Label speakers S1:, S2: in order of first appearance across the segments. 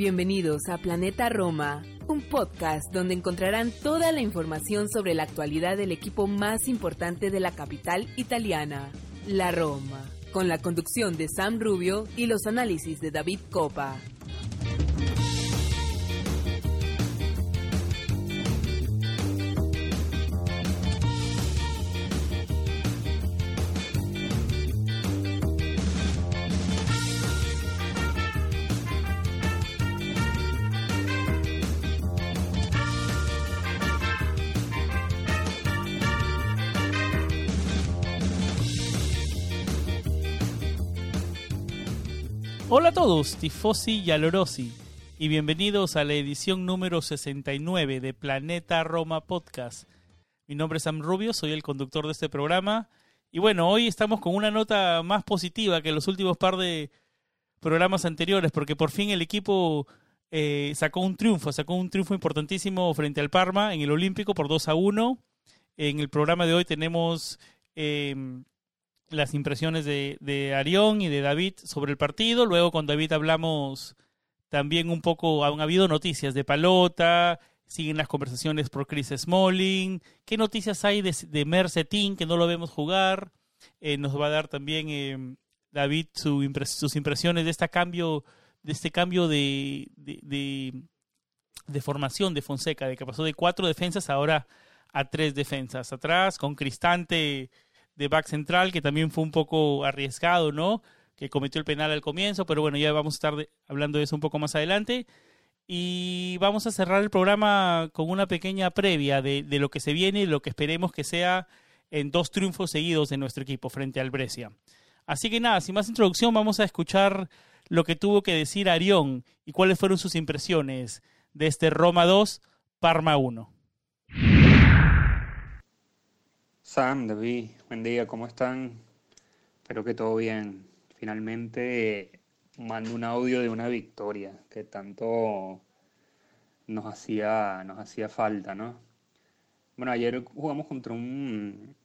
S1: Bienvenidos a Planeta Roma, un podcast donde encontrarán toda la información sobre la actualidad del equipo más importante de la capital italiana, la Roma, con la conducción de Sam Rubio y los análisis de David Coppa.
S2: Hola a todos, tifosi y alorosi, y bienvenidos a la edición número 69 de Planeta Roma Podcast. Mi nombre es Sam Rubio, soy el conductor de este programa, y bueno, hoy estamos con una nota más positiva que los últimos par de programas anteriores, porque por fin el equipo sacó un triunfo importantísimo frente al Parma en el Olímpico por 2-1. En el programa de hoy tenemos las impresiones de Arión y de David sobre el partido. Luego con David hablamos también un poco, han habido noticias de Palota, siguen las conversaciones por Chris Smalling, qué noticias hay de Mercetín, que no lo vemos jugar. Nos va a dar también David sus impresiones de este cambio de formación de Fonseca, de que pasó de 4 defensas ahora a 3 defensas. Atrás con Cristante de back central, que también fue un poco arriesgado, ¿no? Que cometió el penal al comienzo, pero bueno, ya vamos a estar hablando de eso un poco más adelante. Y vamos a cerrar el programa con una pequeña previa de lo que se viene y lo que esperemos que sea en 2 triunfos seguidos de nuestro equipo frente al Brescia. Así que nada, sin más introducción, vamos a escuchar lo que tuvo que decir Arión y cuáles fueron sus impresiones de este Roma 2, Parma 1.
S3: Sam, David, buen día, ¿cómo están? Espero que todo bien. Finalmente mando un audio de una victoria que tanto nos hacía falta, ¿no? Bueno, ayer jugamos contra un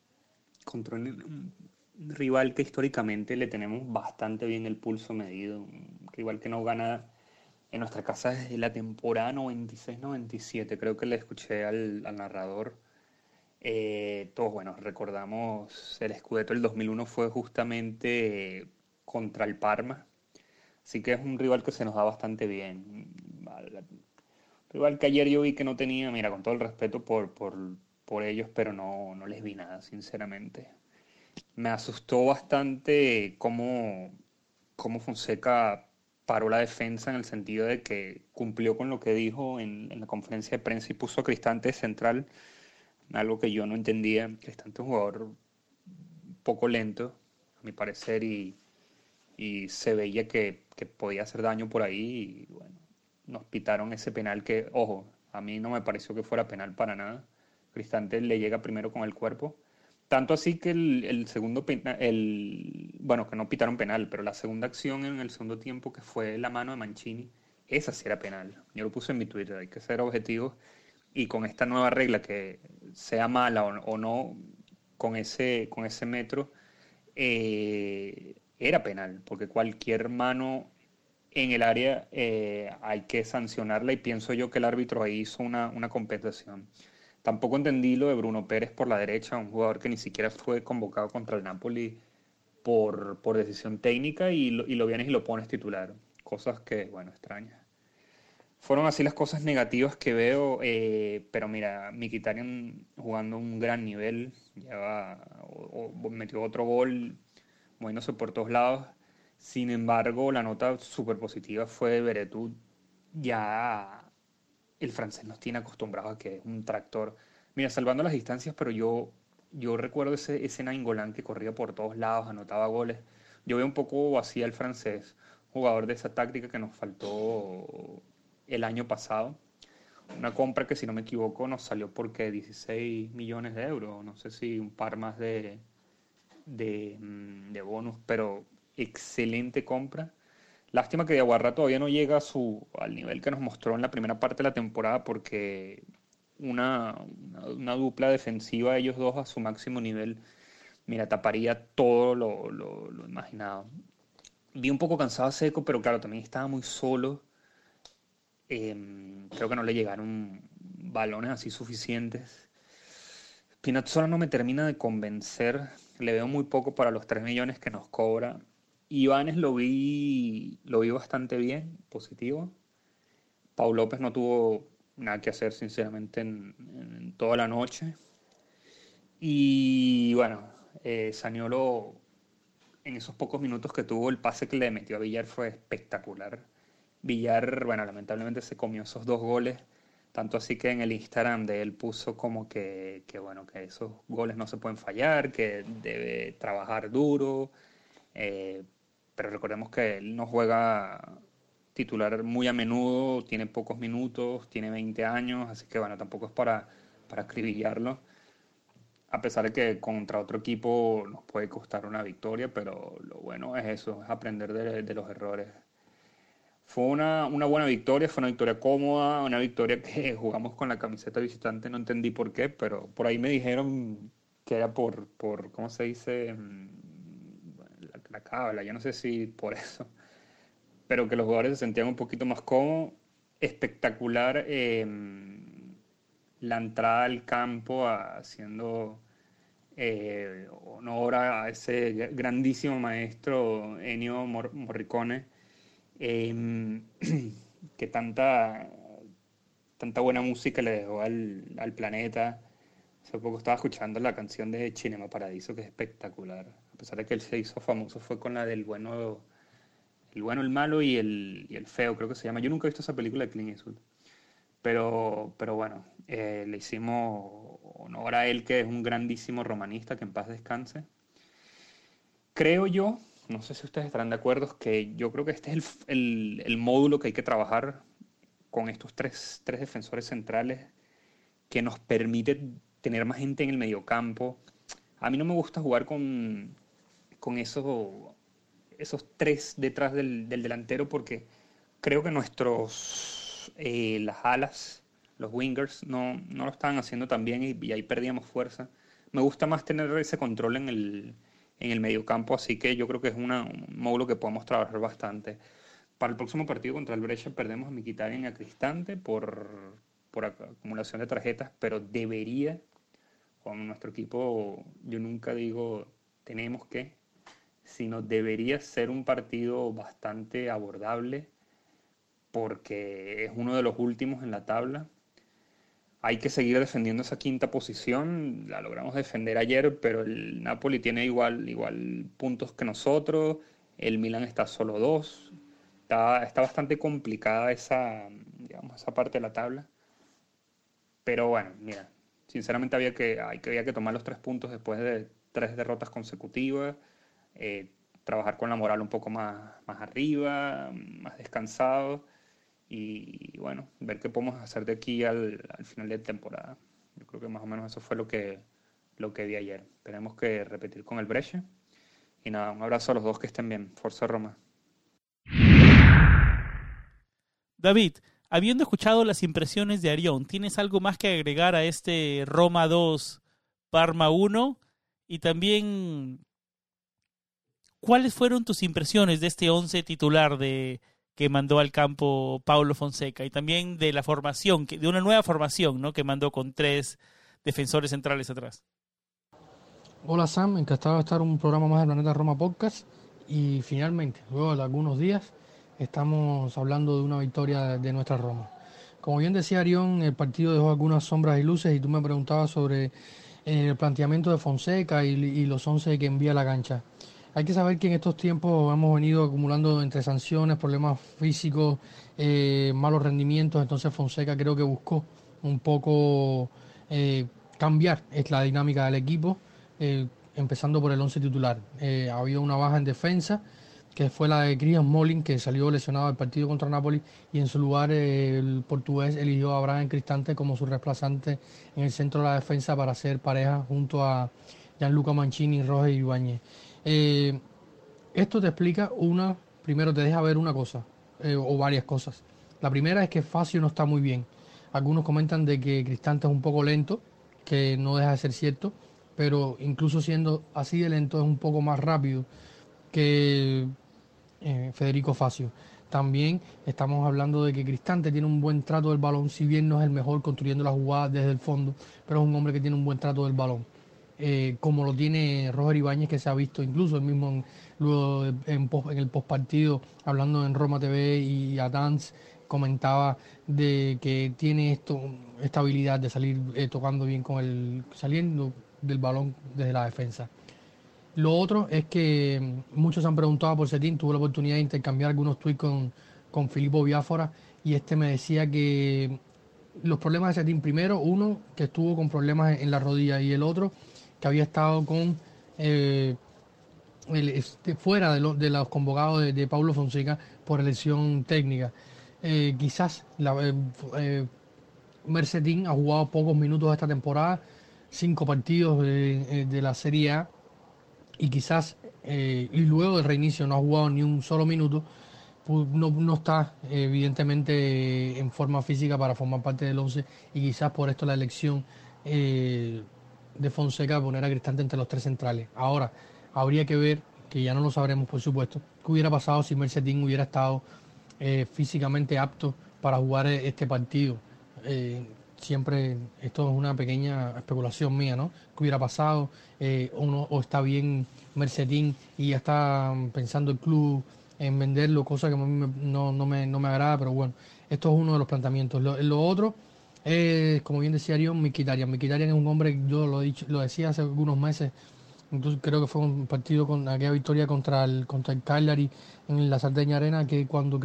S3: rival que históricamente le tenemos bastante bien el pulso medido, un rival que no gana en nuestra casa desde la temporada 96-97, creo que le escuché al narrador. Todos, bueno, recordamos el Scudetto del 2001 fue justamente contra el Parma, así que es un rival que se nos da bastante bien. Un rival que ayer yo vi que no tenía, mira, con todo el respeto por ellos, pero no les vi nada, sinceramente. Me asustó bastante cómo Fonseca paró la defensa, en el sentido de que cumplió con lo que dijo en la conferencia de prensa y puso a Cristante central. Algo que yo no entendía. Cristante es un jugador poco lento, a mi parecer, y se veía que podía hacer daño por ahí. Y bueno, nos pitaron ese penal que, ojo, a mí no me pareció que fuera penal para nada. Cristante le llega primero con el cuerpo. Tanto así que el segundo penal, bueno, que no pitaron penal, pero la segunda acción en el segundo tiempo, que fue la mano de Mancini, esa sí era penal. Yo lo puse en mi Twitter, hay que ser objetivos. Y con esta nueva regla, que sea mala o no, con ese metro, era penal, porque cualquier mano en el área hay que sancionarla, y pienso yo que el árbitro ahí hizo una compensación. Tampoco entendí lo de Bruno Pérez por la derecha, un jugador que ni siquiera fue convocado contra el Napoli por decisión técnica, y lo vienes y lo pones titular. Cosas que, bueno, extrañas. Fueron así las cosas negativas que veo, pero mira, Mkhitaryan jugando un gran nivel, metió otro gol, moviéndose por todos lados. Sin embargo, la nota súper positiva fue de Veretout. Ya el francés nos tiene acostumbrados a que es un tractor. Mira, salvando las distancias, pero yo recuerdo ese Nainggolan que corría por todos lados, anotaba goles. Yo veo un poco así al francés, jugador de esa táctica que nos faltó el año pasado. Una compra que, si no me equivoco, nos salió porque 16 millones de euros, no sé si un par más de bonus, pero excelente compra. Lástima que Diawara todavía no llega al nivel que nos mostró en la primera parte de la temporada, porque una dupla defensiva, ellos dos a su máximo nivel, mira, taparía todo lo imaginado. Vi un poco cansado a Seco, pero claro, también estaba muy solo. Creo que no le llegaron balones así suficientes. Spinazzola no me termina de convencer. Le veo muy poco para los 3 millones que nos cobra. Ibáñez lo vi bastante bien, positivo. Pau López no tuvo nada que hacer, sinceramente, en toda la noche. Y bueno, Zaniolo, en esos pocos minutos que tuvo, el pase que le metió a Villar fue espectacular. Villar, bueno, lamentablemente se comió esos 2 goles, tanto así que en el Instagram de él puso como bueno, que esos goles no se pueden fallar, que debe trabajar duro, pero recordemos que él no juega titular muy a menudo, tiene pocos minutos, tiene 20 años, así que bueno, tampoco es para acribillarlo, a pesar de que contra otro equipo nos puede costar una victoria, pero lo bueno es eso, es aprender de los errores. Fue una buena victoria, fue una victoria cómoda, una victoria que jugamos con la camiseta visitante, no entendí por qué, pero por ahí me dijeron que era por ¿cómo se dice? La cábala, yo no sé si por eso, pero que los jugadores se sentían un poquito más cómodos. Espectacular la entrada al campo haciendo honor a ese grandísimo maestro Ennio Morricone, que tanta buena música le dejó al planeta. Hace poco estaba escuchando la canción de Cinema Paradiso, que es espectacular. A pesar de que él se hizo famoso, fue con la del bueno, el malo y el feo, creo que se llama. Yo nunca he visto esa película de Clint Eastwood. Pero bueno, le hicimos honor a él, que es un grandísimo romanista, que en paz descanse. Creo yo, no sé si ustedes estarán de acuerdo, que yo creo que este es el módulo que hay que trabajar con estos tres defensores centrales, que nos permite tener más gente en el mediocampo. A mí no me gusta jugar con esos 3 detrás del delantero, porque creo que las alas, los wingers, no lo estaban haciendo tan bien y ahí perdíamos fuerza. Me gusta más tener ese control en el mediocampo, así que yo creo que es un módulo que podemos trabajar bastante. Para el próximo partido contra el Brescia perdemos a Mkhitaryan y a Cristante por acumulación de tarjetas, pero debería, con nuestro equipo, yo nunca digo tenemos que, sino debería ser un partido bastante abordable, porque es uno de los últimos en la tabla. Hay que seguir defendiendo esa 5ª posición. La logramos defender ayer, pero el Napoli tiene igual puntos que nosotros. El Milan está solo 2. Está bastante complicada esa parte de la tabla. Pero bueno, mira, sinceramente había que tomar los 3 puntos después de 3 derrotas consecutivas. Trabajar con la moral un poco más arriba, más descansado. Y bueno, ver qué podemos hacer de aquí al final de temporada. Yo creo que más o menos eso fue lo que vi ayer. Tenemos que repetir con el Brescia. Y nada, un abrazo a los dos, que estén bien. Forza Roma.
S2: David, habiendo escuchado las impresiones de Arión, ¿tienes algo más que agregar a este Roma 2, Parma 1? Y también, ¿cuáles fueron tus impresiones de este 11 titular que mandó al campo Paulo Fonseca? Y también de la formación, de una nueva formación, ¿no?, que mandó con 3 defensores centrales atrás.
S4: Hola Sam, encantado de estar en un programa más de Planeta Roma Podcast. Y finalmente, luego de algunos días, estamos hablando de una victoria de nuestra Roma. Como bien decía Arión, el partido dejó algunas sombras y luces, y tú me preguntabas sobre el planteamiento de Fonseca y los 11 que envía a la cancha. Hay que saber que en estos tiempos hemos venido acumulando entre sanciones, problemas físicos, malos rendimientos. Entonces Fonseca creo que buscó un poco cambiar la dinámica del equipo, empezando por el 11 titular. Había una baja en defensa, que fue la de Chris Smalling, que salió lesionado del partido contra Napoli, y en su lugar el portugués eligió a Brian Cristante como su reemplazante en el centro de la defensa para hacer pareja junto a Gianluca Mancini, Roger Ibáñez. Esto te explica primero te deja ver una cosa, o varias cosas. La primera es que Fazio no está muy bien. Algunos comentan de que Cristante es un poco lento, que no deja de ser cierto, pero incluso siendo así de lento es un poco más rápido que Federico Fazio. También estamos hablando de que Cristante tiene un buen trato del balón, si bien no es el mejor construyendo las jugadas desde el fondo, pero es un hombre que tiene un buen trato del balón. Como lo tiene Roger Ibáñez, que se ha visto incluso el mismo luego en el postpartido, hablando en Roma TV y a Dance, comentaba de que tiene esta habilidad de salir tocando bien saliendo del balón desde la defensa. Lo otro es que muchos han preguntado por Cetín. Tuve la oportunidad de intercambiar algunos tweets con Filippo Biafora y me decía que los problemas de Cetín, primero, uno que estuvo con problemas en la rodilla y el otro que había estado fuera de los convocados de Paulo Fonseca por elección técnica. Quizás Mercedes ha jugado pocos minutos esta temporada, 5 partidos de la Serie A, y quizás y luego del reinicio no ha jugado ni un solo minuto, pues no está evidentemente en forma física para formar parte del 11, y quizás por esto la elección de Fonseca poner a Cristante entre los 3 centrales. Ahora, habría que ver, que ya no lo sabremos por supuesto, qué hubiera pasado si Mercedes hubiera estado físicamente apto para jugar este partido. Siempre esto es una pequeña especulación mía, ¿no? ¿Qué hubiera pasado? O está bien Mercedes y ya está pensando el club en venderlo, cosa que a mí no me agrada, pero bueno, esto es uno de los planteamientos. Lo otro es, como bien decía Arión, Mkhitaryan. Mkhitaryan es un hombre, yo lo decía hace algunos meses, incluso creo que fue un partido con aquella victoria contra el Cagliari en la Sardegna Arena, que cuando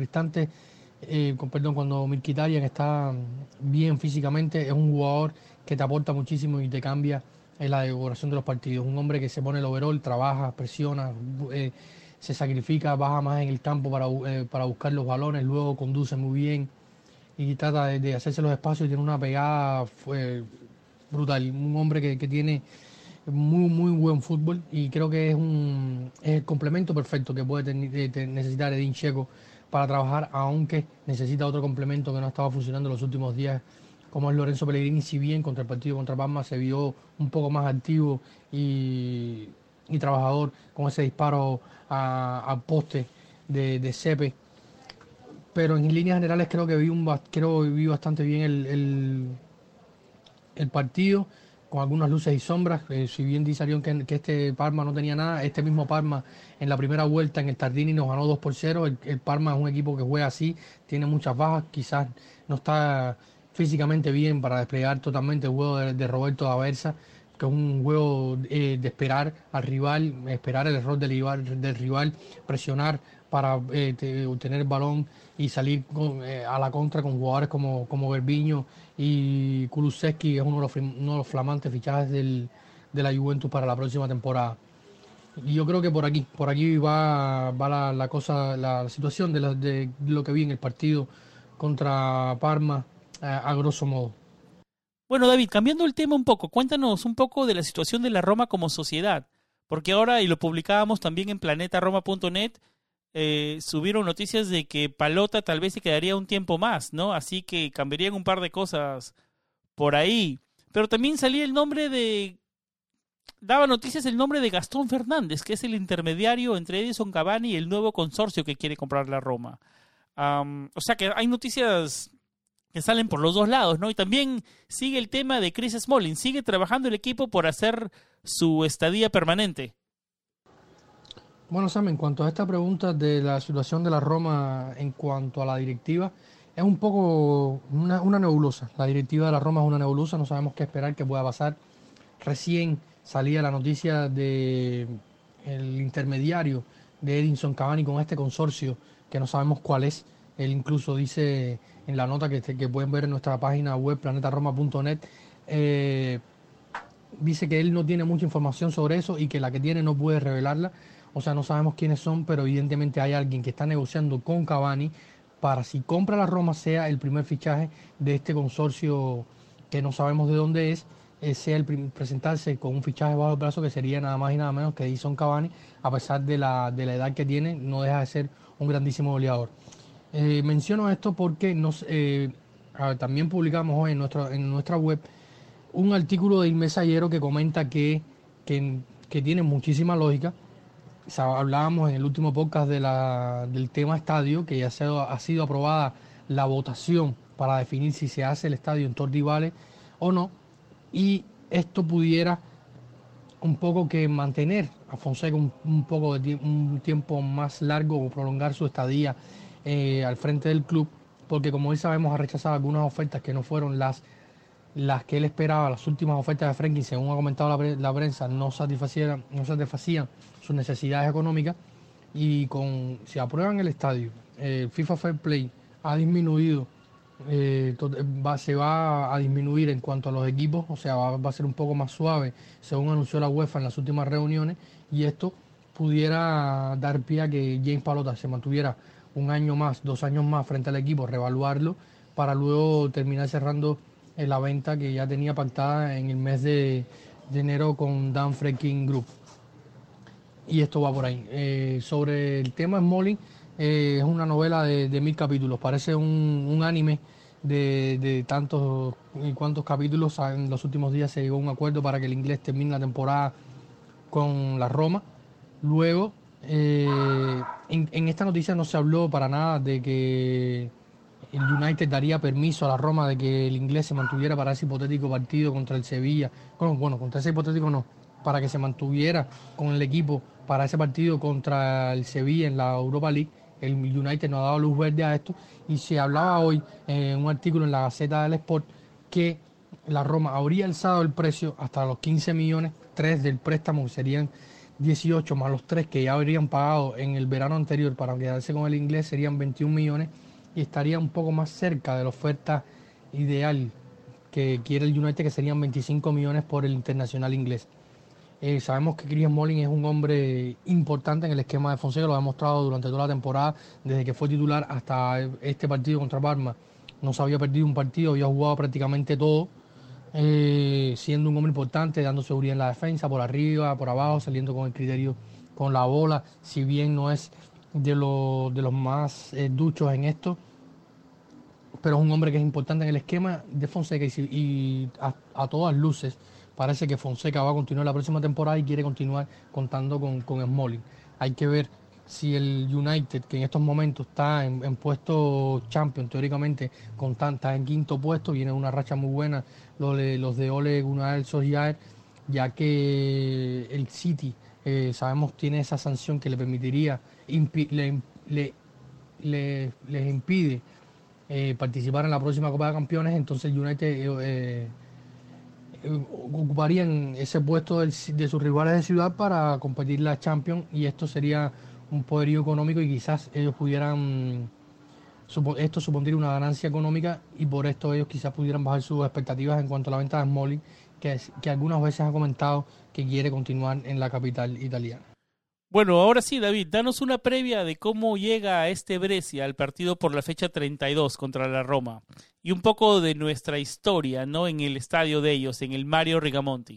S4: cuando Mkhitaryan está bien físicamente, es un jugador que te aporta muchísimo y te cambia en la decoración de los partidos. Un hombre que se pone el overall, trabaja, presiona, se sacrifica, baja más en el campo para buscar los balones, luego conduce muy bien y trata de hacerse los espacios y tiene una pegada brutal. Un hombre que tiene muy buen fútbol, y creo que es el complemento perfecto que puede necesitar Edin Dzeko para trabajar, aunque necesita otro complemento que no estaba funcionando en los últimos días, como es Lorenzo Pellegrini. Si bien contra el partido contra Parma se vio un poco más activo y trabajador con ese disparo a poste de Sepe, pero en líneas generales creo que vi bastante bien el partido, con algunas luces y sombras. Si bien dice Arión que este Parma no tenía nada, este mismo Parma en la primera vuelta en el Tardini nos ganó 2-0. El Parma es un equipo que juega así, tiene muchas bajas, quizás no está físicamente bien para desplegar totalmente el juego de Roberto D'Aversa, que es un juego de esperar al rival, esperar el error del rival, presionar para obtener el balón y salir a la contra con jugadores como Gervinho y Kulusevski, que es uno de los flamantes fichajes de la Juventus para la próxima temporada. Y yo creo que por aquí va la cosa, la situación de lo que vi en el partido contra Parma, a grosso modo.
S2: Bueno, David, cambiando el tema un poco, cuéntanos un poco de la situación de la Roma como sociedad, porque ahora, y lo publicábamos también en planetaroma.net, subieron noticias de que Pallotta tal vez se quedaría un tiempo más, ¿no? Así que cambiarían un par de cosas por ahí. Pero también salía daba noticias el nombre de Gastón Fernández, que es el intermediario entre Edinson Cavani y el nuevo consorcio que quiere comprar la Roma. O sea que hay noticias que salen por los dos lados, ¿no? Y también sigue el tema de Chris Smalling. Sigue trabajando el equipo por hacer su estadía permanente.
S4: Bueno, Sam, en cuanto a esta pregunta de la situación de la Roma en cuanto a la directiva, es un poco una nebulosa. La directiva de la Roma es una nebulosa, no sabemos qué esperar, qué pueda pasar. Recién salía la noticia de el intermediario de Edinson Cavani con este consorcio, que no sabemos cuál es. Él incluso dice en la nota que pueden ver en nuestra página web planetaroma.net, dice que él no tiene mucha información sobre eso y que la que tiene no puede revelarla. O sea, no sabemos quiénes son, pero evidentemente hay alguien que está negociando con Cavani para, si compra la Roma, sea el primer fichaje de este consorcio que no sabemos de dónde es, sea el presentarse con un fichaje bajo el brazo, que sería nada más y nada menos que Edinson Cavani. A pesar de la edad que tiene, no deja de ser un grandísimo goleador. Menciono esto porque también publicamos hoy en nuestra web un artículo de Il Messaggero que comenta que tiene muchísima lógica hablábamos en el último podcast del tema estadio, que ya ha sido aprobada la votación para definir si se hace el estadio en Tordi Valley o no, y esto pudiera un poco que mantener a Fonseca un tiempo más largo o prolongar su estadía al frente del club, porque como hoy sabemos ha rechazado algunas ofertas que no fueron las que él esperaba. Las últimas ofertas de Frenkie, según ha comentado la prensa, no satisfacían sus necesidades económicas, y si aprueban el estadio, el FIFA Fair Play ha disminuido, se va a disminuir en cuanto a los equipos, o sea, va a ser un poco más suave, según anunció la UEFA en las últimas reuniones, y esto pudiera dar pie a que James Palota se mantuviera un año más, 2 años más frente al equipo, revaluarlo, para luego terminar cerrando la venta que ya tenía pactada en el mes de enero con Dan Frenkie Group. Y esto va por ahí. Sobre el tema Smalling, es una novela de 1000 capítulos, parece un anime de tantos y cuantos capítulos. En los últimos días se llegó a un acuerdo para que el inglés termine la temporada con la Roma. Luego, en esta noticia no se habló para nada de que el United daría permiso a la Roma de que el inglés se mantuviera para ese hipotético partido contra el Sevilla. Bueno, contra ese hipotético no, para que se mantuviera con el equipo para ese partido contra el Sevilla en la Europa League. El United no ha dado luz verde a esto, y se hablaba hoy en un artículo en la Gaceta del Sport que la Roma habría alzado el precio hasta los 15 millones, 3 del préstamo, que serían 18 más los 3 que ya habrían pagado en el verano anterior para quedarse con el inglés, serían 21 millones, y estaría un poco más cerca de la oferta ideal que quiere el United, que serían 25 millones por el internacional inglés. Sabemos que Chris Smalling es un hombre importante en el esquema de Fonseca, lo ha demostrado durante toda la temporada, desde que fue titular hasta este partido contra Parma. No se había perdido un partido, había jugado prácticamente todo, siendo un hombre importante, dando seguridad en la defensa, por arriba, por abajo, saliendo con el criterio con la bola, si bien no es de los más duchos en esto, pero es un hombre que es importante en el esquema de Fonseca, y a todas luces parece que Fonseca va a continuar la próxima temporada y quiere continuar contando con Smalling. Hay que ver si el United, que en estos momentos está en puesto champion, teóricamente está en 5º puesto, viene una racha muy buena los de Ole Gunnar Solskjaer, ya que el City, sabemos, tiene esa sanción que le permitiría, les impide participar en la próxima Copa de Campeones. Entonces el United ocuparían ese puesto de sus rivales de ciudad para competir la Champions, y esto sería un poderío económico, y quizás ellos pudieran, esto supondría una ganancia económica, y por esto ellos quizás pudieran bajar sus expectativas en cuanto a la venta de Smalling, que algunas veces ha comentado que quiere continuar en la capital italiana.
S2: Bueno, ahora sí, David, danos una previa de cómo llega a este Brescia al partido por la fecha 32 contra la Roma, y un poco de nuestra historia, ¿no?, en el estadio de ellos, en el Mario Rigamonti.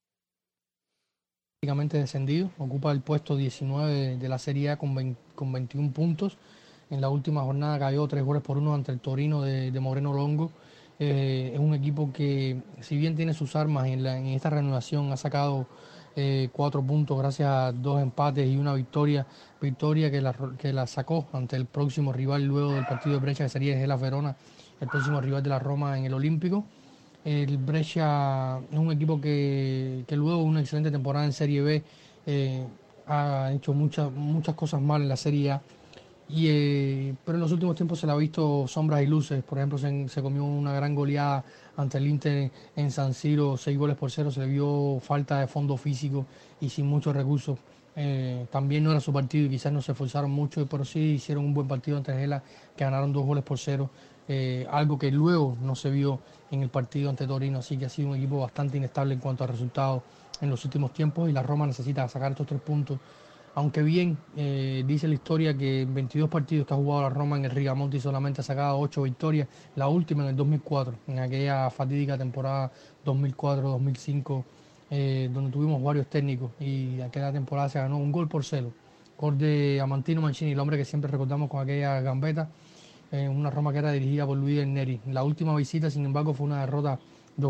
S4: Prácticamente descendido, ocupa el puesto 19 de la Serie A con 21 puntos. En la última jornada cayó 3-1 ante el Torino de Moreno Longo. Es un equipo que, si bien tiene sus armas en esta reanudación, ha sacado 4 puntos gracias a 2 empates y una victoria que la sacó ante el próximo rival luego del partido de Brescia, que sería el Hellas Verona, el próximo rival de la Roma en el Olímpico. El Brescia es un equipo que luego de una excelente temporada en Serie B ha hecho muchas cosas mal en la Serie A, pero en los últimos tiempos se le ha visto sombras y luces. Por ejemplo, se comió una gran goleada ante el Inter en San Siro, 6-0. Se le vio falta de fondo físico y sin muchos recursos. También no era su partido y quizás no se esforzaron mucho, pero sí hicieron un buen partido ante Gela, que ganaron 2-0. Algo que luego no se vio en el partido ante Torino, así que ha sido un equipo bastante inestable en cuanto a resultados en los últimos tiempos, y la Roma necesita sacar estos 3 puntos. Aunque bien, dice la historia que en 22 partidos que ha jugado la Roma en el Rigamonti solamente ha sacado 8 victorias, la última en el 2004, en aquella fatídica temporada 2004-2005, donde tuvimos varios técnicos, y aquella temporada se ganó 1-0, gol de Amantino Mancini, el hombre que siempre recordamos con aquella gambeta, una Roma que era dirigida por Luis Del Neri. La última visita, sin embargo, fue una derrota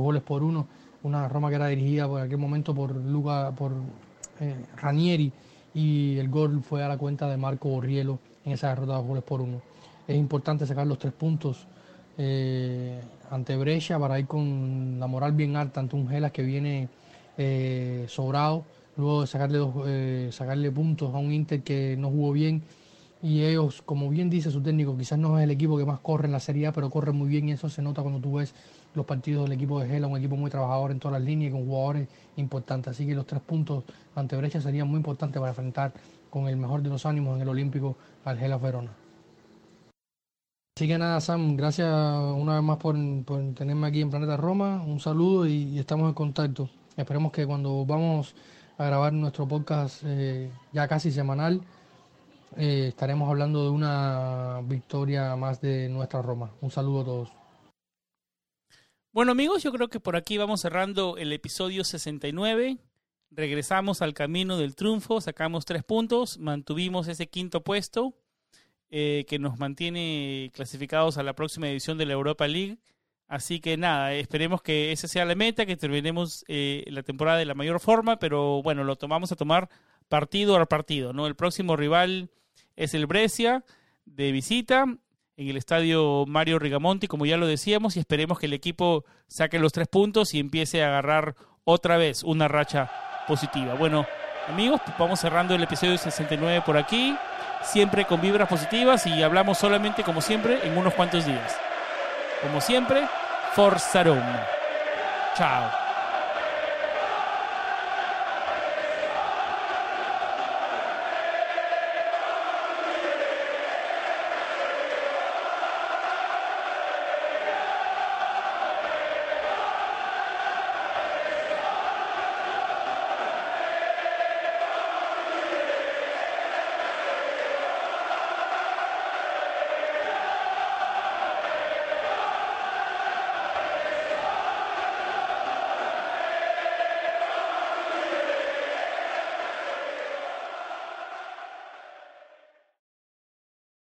S4: 2-1, una Roma que era dirigida por aquel momento por Ranieri, y el gol fue a la cuenta de Marco Borriello en esa derrota de 2-1. Es importante sacar los 3 puntos ante Brescia para ir con la moral bien alta ante un Hellas que viene sobrado, luego de sacarle puntos a un Inter que no jugó bien, y ellos, como bien dice su técnico, quizás no es el equipo que más corre en la Serie A, pero corre muy bien, y eso se nota cuando tú ves los partidos del equipo de Hellas, un equipo muy trabajador en todas las líneas y con jugadores importantes. Así que los 3 puntos ante Brescia serían muy importantes para enfrentar con el mejor de los ánimos en el Olímpico al Hellas Verona. Así que nada, Sam, gracias una vez más por tenerme aquí en Planeta Roma. Un saludo y estamos en contacto. Esperemos que cuando vamos a grabar nuestro podcast ya casi semanal, estaremos hablando de una victoria más de nuestra Roma. Un saludo a todos.
S2: Bueno, amigos, yo creo que por aquí vamos cerrando el episodio 69. Regresamos al camino del triunfo, sacamos 3 puntos, mantuvimos ese 5º puesto que nos mantiene clasificados a la próxima edición de la Europa League. Así que nada, esperemos que esa sea la meta, que terminemos la temporada de la mayor forma, pero bueno, lo vamos a tomar partido a partido, ¿no? El próximo rival es el Brescia de visita en el estadio Mario Rigamonti, como ya lo decíamos, y esperemos que el equipo saque los 3 puntos y empiece a agarrar otra vez una racha positiva. Bueno, amigos, vamos cerrando el episodio 69 por aquí, siempre con vibras positivas, y hablamos solamente, como siempre, en unos cuantos días. Como siempre, Forza Roma. Chao.